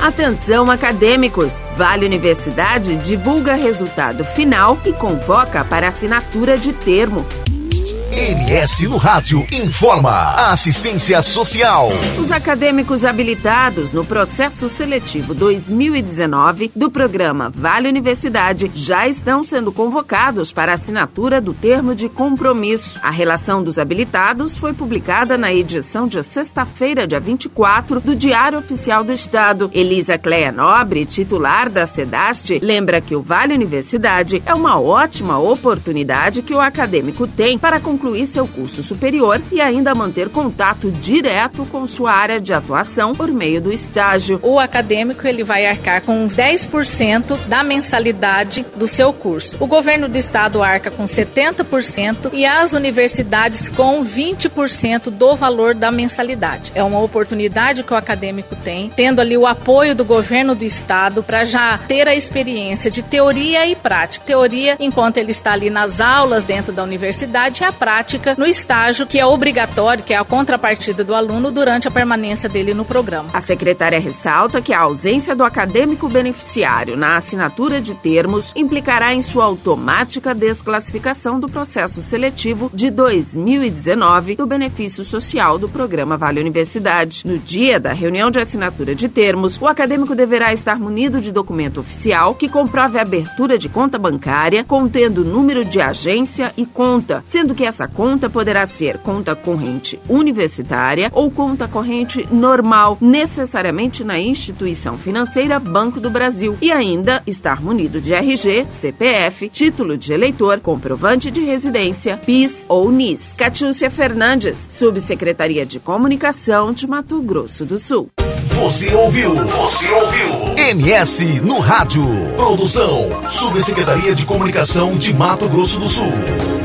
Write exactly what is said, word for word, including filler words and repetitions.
Atenção, acadêmicos! Vale Universidade divulga resultado final e convoca para assinatura de termo. M S no Rádio informa a assistência social. Os acadêmicos habilitados no processo seletivo dois mil e dezenove do programa Vale Universidade já estão sendo convocados para assinatura do termo de compromisso. A relação dos habilitados foi publicada na edição de sexta-feira, dia vinte e quatro, do Diário Oficial do Estado. Elisa Cleia Nobre, titular da SEDAST, lembra que o Vale Universidade é uma ótima oportunidade que o acadêmico tem para concluir concluir seu curso superior e ainda manter contato direto com sua área de atuação por meio do estágio. O acadêmico ele vai arcar com dez por cento da mensalidade do seu curso. O governo do estado arca com setenta por cento e as universidades com vinte por cento do valor da mensalidade. É uma oportunidade que o acadêmico tem, tendo ali o apoio do governo do estado para já ter a experiência de teoria e prática. Teoria enquanto ele está ali nas aulas dentro da universidade e a prática no estágio, que é obrigatório, que é a contrapartida do aluno durante a permanência dele no programa. A secretária ressalta que a ausência do acadêmico beneficiário na assinatura de termos implicará em sua automática desclassificação do processo seletivo de dois mil e dezenove do benefício social do programa Vale Universidade. No dia da reunião de assinatura de termos, o acadêmico deverá estar munido de documento oficial que comprove a abertura de conta bancária contendo número de agência e conta, sendo que essa conta poderá ser conta corrente universitária ou conta corrente normal, necessariamente na instituição financeira Banco do Brasil, e ainda estar munido de R G, C P F, título de eleitor, comprovante de residência, P I S ou N I S. Catiúcia Fernandes, Subsecretaria de Comunicação de Mato Grosso do Sul. Você ouviu? Você ouviu? M S no Rádio. Produção, Subsecretaria de Comunicação de Mato Grosso do Sul.